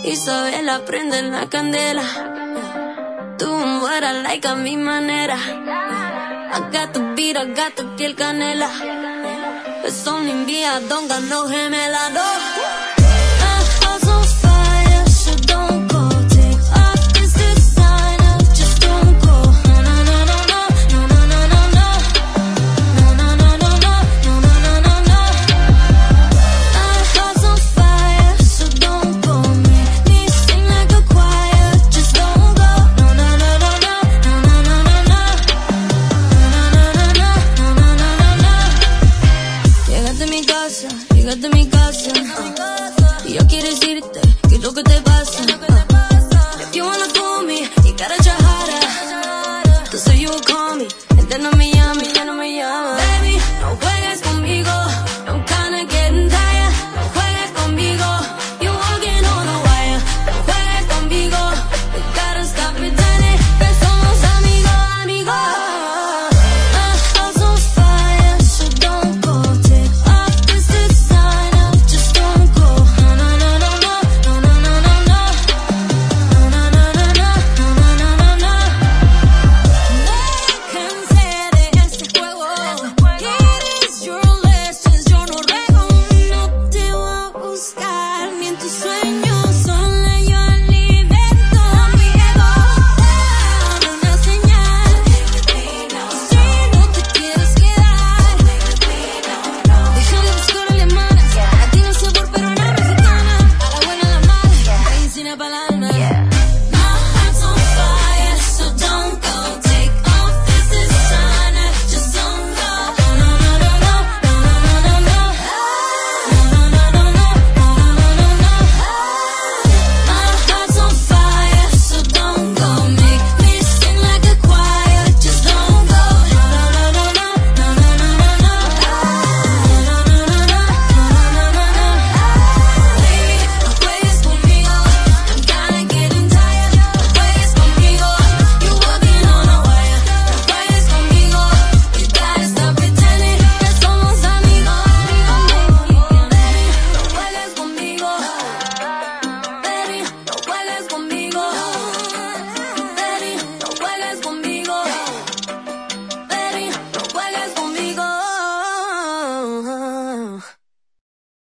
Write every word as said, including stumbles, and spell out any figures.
Isabela, prende la candela. Tú mueras like a mi manera. I got the beat, I got the piel canela. It's only me, I don't got no gemela, no. My heart's on fire, so don't go. Take off this designer, just don't go. No, no, no, no, no, no, no, no, no, no. No, no, no, no, no, no, no, no, no, no. My heart's on fire, so don't go. Make me sing like a choir, just don't go. No, no, no, no, no, no, no, no, no, no. Llegaste a mi casa, llegaste a mi casa. Y yo quiero decirte que es lo que te pasa.